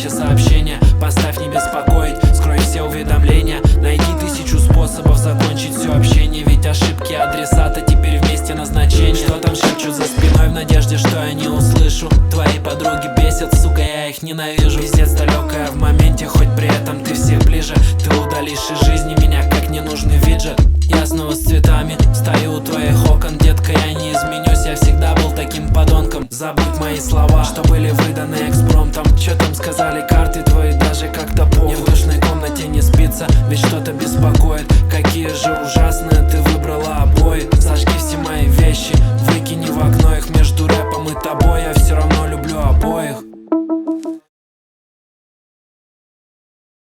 все сообщения. Поставь не беспокоить, скрой все уведомления. Найди 1000 способов закончить все общение. Ведь ошибки адресата теперь вместе назначения. Что там шепчут за спиной в надежде, что я не услышу. Твои подруги бесят, сука, я их ненавижу. Пиздец далекая в моменте, хоть при этом ты всех ближе. Ты удалишь из жизни меня, как ненужный виджет. Я снова с цветами стою у твоих окон. Детка, я не изменюсь, я всегда был таким подонком. Забудь мои слова, что были выданы экспромтом. Чё там сказали карты твои, даже как-то похуй. Не в душной комнате не спится, ведь что-то беспокоит. Какие же ужасные